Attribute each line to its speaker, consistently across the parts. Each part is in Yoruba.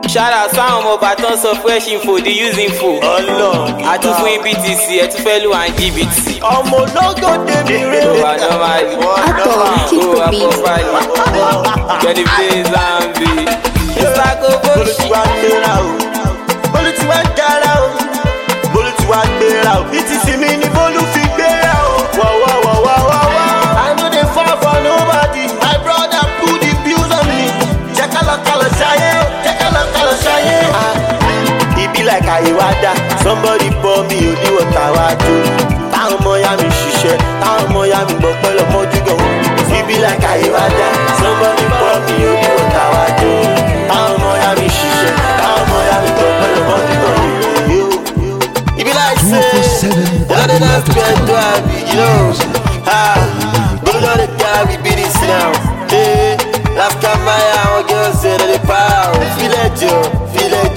Speaker 1: Shout out sáwọn ọmọ Ìbàdàn sọ fresh info di use info. Àtún fún EBTC ẹ̀ tún fẹ́ lù and GBT.
Speaker 2: Ọmọ ológo débi rẹ̀.
Speaker 1: Wà normally.
Speaker 3: Keep the beat.
Speaker 1: Kẹ́ni play Zambi. Ìsàkó bóṣì.
Speaker 2: Bolútiwá gbéra o. Bolútiwá gara o. Bolútiwá gbéra o. BTC mi ni Bólú fi gbéra o. Wọ́wọ́wọ́wọ́wọ́. I no dey fall for nobody. My brother put the bills on me. Jẹ́ kálọ̀kálọ̀ ṣayé. Jẹ́ kálọ̀kálọ̀ ṣayé. E be like àyíwádà. Somebody pour me oníwọ̀tà wá jó. Táwọn ọmọ ya mi ṣiṣẹ́. Táwọn ọmọ ya mi gbọ́ pẹ́ lọ́mọdún gan. E be like àyíwádà. Somebody pour me oníwọ̀tà wá jó. Táwọn ọmọ ya mi ṣiṣẹ́. Táwọn ọmọ ya mi gbọ́ pẹ́ lọ́mọdún gan. E be like say, another dance to enjoy me, you know. But we don't carry business now. Hey, last time I want girls say that they power. Feel it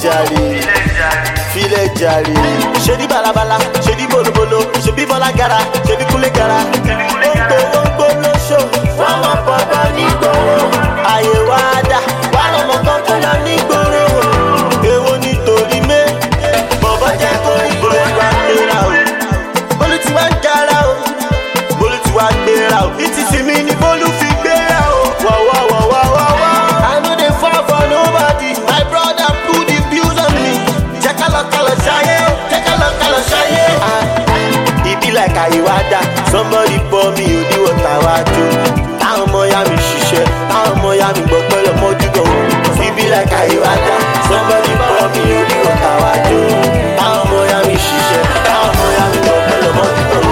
Speaker 2: jolly. Shady balabala, shady bolo bolo, shady bola gara, shady kule gara. Wongo no show, wama papa ni goro. Aye wada, wala mo konkona ni goro. Ewo ni tori me, bobo je kori Bolútiwá gbéra o. Bolútiwá gara o. Bolútiwá gbéra o. BTC mi ni Bólú fi gbéra o. Wọ́wọ́wọ́wọ́wọ́. I no dey fall for nobody. My brother put the bills on me. Jẹ́ kálọ̀kálọ̀ ṣayé. Jẹ́ kálọ̀kálọ̀ ṣayé. E be like àyíwádà. Somebody pour me oníwọ̀tà wá jó. Táwọn ọmọ ya mi ṣiṣẹ́. Táwọn ọmọ ya mi gbọ́ pẹ́ lọ́mọdún gan. E be like àyíwádà. Somebody pour me oníwọ̀tà wá jó. Táwọn ọmọ ya mi ṣiṣẹ́. Táwọn ọmọ ya mi gbọ́ pẹ́ lọ́mọdún gan.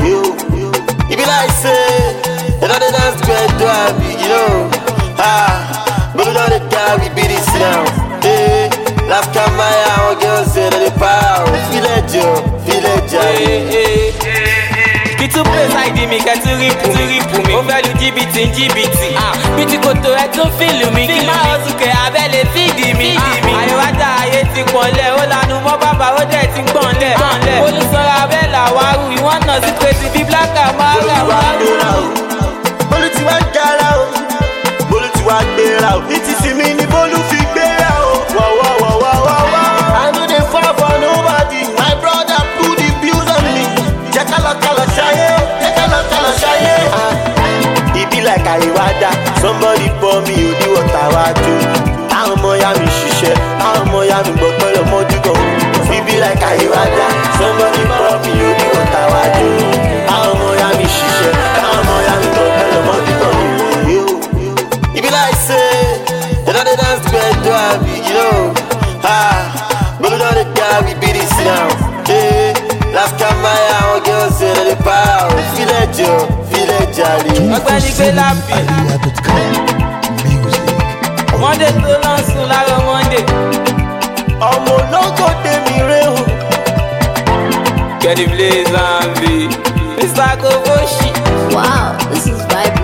Speaker 2: E be like say, another dance to enjoy me, you know. But we don't carry business now. Hey, last time I want girls say that they power. Feel it jolly.
Speaker 1: Kìtú place ID mi kẹ́tù rípù mi. Ó fẹ́ lu jìbìtì Bíti kòtò ẹ̀ tún fìlù mi. Kí máa ọ̀sùn kẹ̀ abẹ́lé fídì mi. Àyẹ̀wádà ayé ti pọ̀nlẹ̀. Ó lanu mọ́ bàbá ó dẹ̀ ti gbọ̀nlẹ̀. Olùsọ̀rọ̀ abẹ́là wárú. Ìwọ́n náà sí pé ti bí blákà máa rà wárú.
Speaker 2: Bolútiwá gara o. Bolútiwá gbéra o. BTC mi ni Bólú fi gbéra o. Wọ́wọ́wọ́wọ́wọ́. I no dey fall for nobody. My brother put the bills on me. Jẹ́ kálọ̀kálọ̀ ṣayé. Jẹ́ kálọ̀kálọ̀ ṣayé. E be like àyíwádà. Somebody pour me oníwọ̀tà wá jó. Táwọn ọmọ ya mi ṣiṣẹ́. Táwọn ọmọ ya mi gbọ́ pẹ́ lọ́mọdún gan. E be like àyíwádà. Somebody pour me oníwọ̀tà wá jó. Táwọn ọmọ ya mi ṣiṣẹ́. Táwọn ọmọ ya mi gbọ́ pẹ́ lọ́mọdún gan. E be like say, another dance to enjoy me, you know. But we don't carry business now. Hey, last time I want girls say that they power. Feel it jolly.
Speaker 1: Ọ̀gbẹ́ni gbé lápì. Monday tó lọ sùn láàárọ̀ Monday.
Speaker 2: Ọmọ ológo débi rẹ̀ o.
Speaker 1: Kẹ́ni play Zambi. Ìsàkó bóṣì.
Speaker 3: Wow, this is vibe.